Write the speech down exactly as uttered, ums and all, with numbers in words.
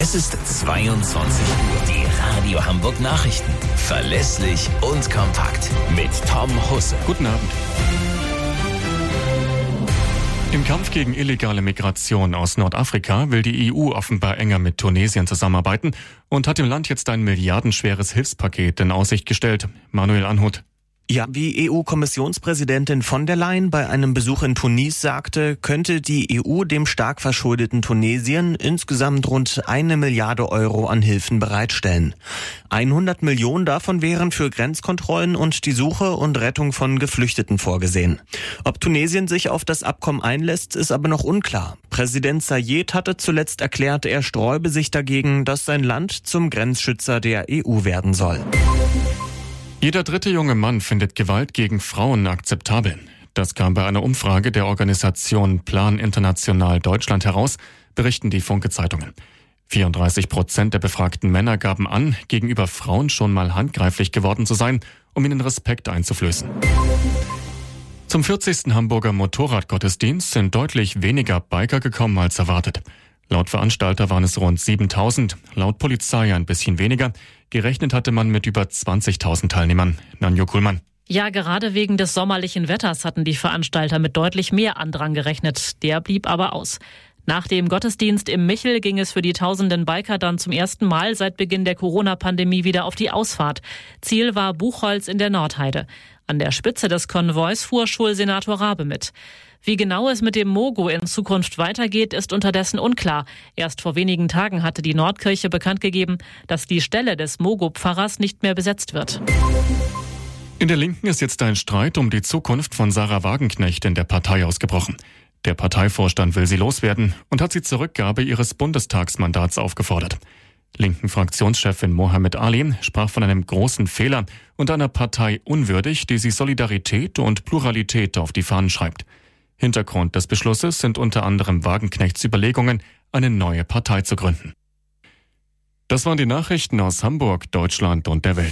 Es ist zweiundzwanzig Uhr. Die Radio Hamburg Nachrichten. Verlässlich und kompakt. Mit Tom Husse. Guten Abend. Im Kampf gegen illegale Migration aus Nordafrika will die E U offenbar enger mit Tunesien zusammenarbeiten und hat dem Land jetzt ein milliardenschweres Hilfspaket in Aussicht gestellt. Manuel Anhut. Ja, wie E U-Kommissionspräsidentin von der Leyen bei einem Besuch in Tunis sagte, könnte die E U dem stark verschuldeten Tunesien insgesamt rund eine Milliarde Euro an Hilfen bereitstellen. hundert Millionen davon wären für Grenzkontrollen und die Suche und Rettung von Geflüchteten vorgesehen. Ob Tunesien sich auf das Abkommen einlässt, ist aber noch unklar. Präsident Sayed hatte zuletzt erklärt, er sträube sich dagegen, dass sein Land zum Grenzschützer der E U werden soll. Jeder dritte junge Mann findet Gewalt gegen Frauen akzeptabel. Das kam bei einer Umfrage der Organisation Plan International Deutschland heraus, berichten die Funke-Zeitungen. vierunddreißig Prozent der befragten Männer gaben an, gegenüber Frauen schon mal handgreiflich geworden zu sein, um ihnen Respekt einzuflößen. Zum vierzigsten Hamburger Motorradgottesdienst sind deutlich weniger Biker gekommen als erwartet. Laut Veranstalter waren es rund siebentausend, laut Polizei ein bisschen weniger. Gerechnet hatte man mit über zwanzigtausend Teilnehmern. Nanjo Kuhlmann. Ja, gerade wegen des sommerlichen Wetters hatten die Veranstalter mit deutlich mehr Andrang gerechnet. Der blieb aber aus. Nach dem Gottesdienst im Michel ging es für die tausenden Biker dann zum ersten Mal seit Beginn der Corona-Pandemie wieder auf die Ausfahrt. Ziel war Buchholz in der Nordheide. An der Spitze des Konvois fuhr Schulsenator Rabe mit. Wie genau es mit dem Mogo in Zukunft weitergeht, ist unterdessen unklar. Erst vor wenigen Tagen hatte die Nordkirche bekannt gegeben, dass die Stelle des Mogo-Pfarrers nicht mehr besetzt wird. In der Linken ist jetzt ein Streit um die Zukunft von Sarah Wagenknecht in der Partei ausgebrochen. Der Parteivorstand will sie loswerden und hat sie zur Rückgabe ihres Bundestagsmandats aufgefordert. Linken-Fraktionschefin Mohammed Ali sprach von einem großen Fehler und einer Partei unwürdig, die sie Solidarität und Pluralität auf die Fahnen schreibt. Hintergrund des Beschlusses sind unter anderem Wagenknechts Überlegungen, eine neue Partei zu gründen. Das waren die Nachrichten aus Hamburg, Deutschland und der Welt.